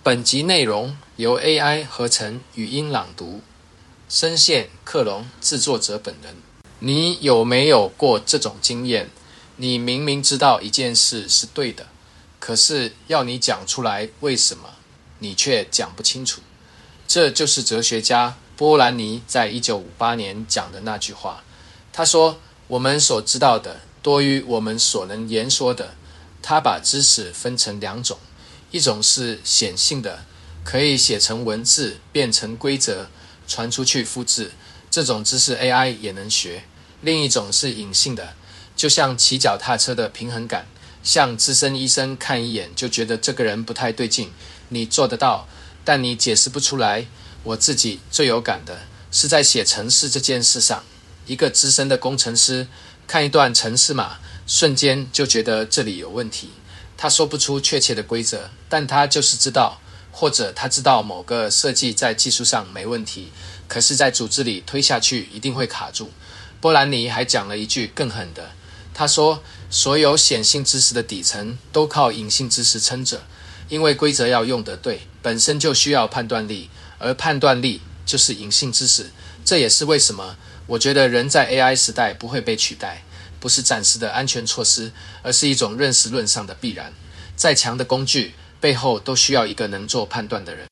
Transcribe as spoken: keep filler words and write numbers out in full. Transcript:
本集内容由 A I 合成语音朗读，声线克隆制作者本人。你有没有过这种经验？你明明知道一件事是对的，可是要你讲出来为什么，你却讲不清楚。这就是哲学家波兰尼在一九五八年讲的那句话。他说，我们所知道的多于我们所能言说的。他把知识分成两种，一种是显性的，可以写成文字，变成规则，传出去复制，这种知识 A I 也能学。另一种是隐性的，就像骑脚踏车的平衡感，像资深医生看一眼就觉得这个人不太对劲，你做得到，但你解释不出来。我自己最有感的是在写程式这件事上，一个资深的工程师看一段程式码，瞬间就觉得这里有问题。他说不出确切的规则，但他就是知道，或者他知道某个设计在技术上没问题，可是在组织里推下去一定会卡住。波兰尼还讲了一句更狠的，他说所有显性知识的底层都靠隐性知识撑着，因为规则要用得对，本身就需要判断力，而判断力就是隐性知识。这也是为什么我觉得人在 A I 时代不会被取代，不是暂时的安全措施，而是一种认识论上的必然。再强的工具背后都需要一个能做判断的人。